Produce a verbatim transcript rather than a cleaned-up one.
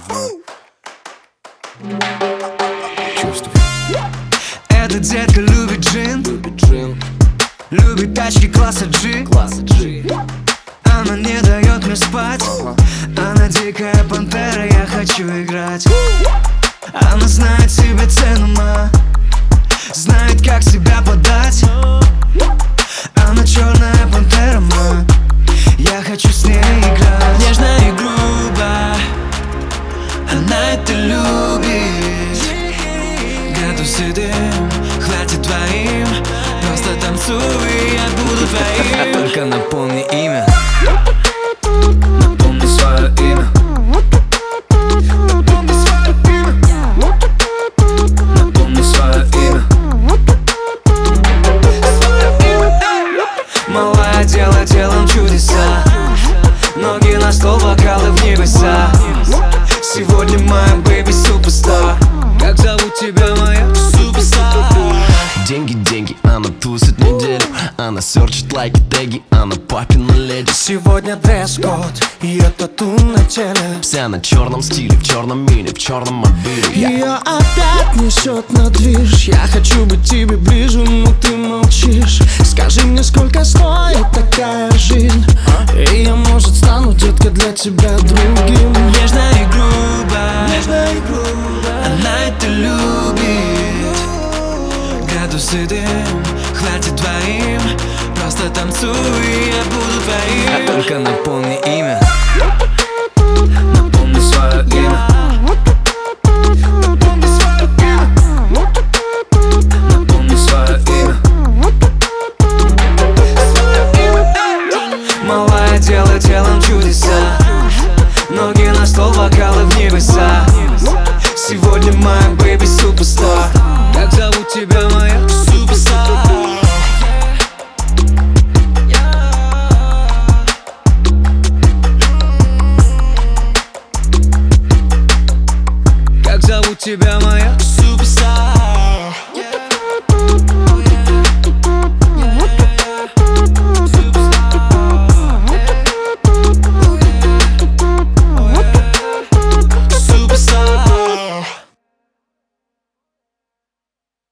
Чувствуй. Эта детка любит джин, Любит джин, любит тачки класса G. класса G. Она не дает мне спать. Она дикая пантера, я хочу играть. Она знает себе цену, ма, знает, как себя подать. Она черная пантера, ма, я хочу с ней играть. Нежно и грубо она это любит. Градусы дым, хватит твоим. Просто танцуй, я буду твоим. Только напомни имя. Напомни свое имя. Напомни свое имя. Напомни свое имя. Малая дело делом чудеса. Ноги на стол, бокалы в небеса. Сегодня моя бэйби суперстар. Как зовут тебя, моя суперстар? Деньги, деньги, она тусит неделю. Она серчит лайки, теги, она папина леди. Сегодня дресс-код, ее тату на теле. Вся на черном стиле, в черном мини, в черном мобиле. Ее опять несет на движ. Я хочу быть тебе ближе, но ты молчишь. Скажи мне, сколько стоит такая жизнь, и я, может, стану, детка, для тебя другим. Нежно и грубо, нежно и грубо она это любит. Градусы дым, хватит двоим. Просто танцуй, я буду твоим. Только напомни имя. Напомни свое имя. Напомни свое имя. Напомни свое имя. Малая дело делом чудеса. Ноги на стол, бокалы в небеса. Сегодня моя бэйби суперстар. Как зовут тебя, моя суперстар? Как зовут тебя, моя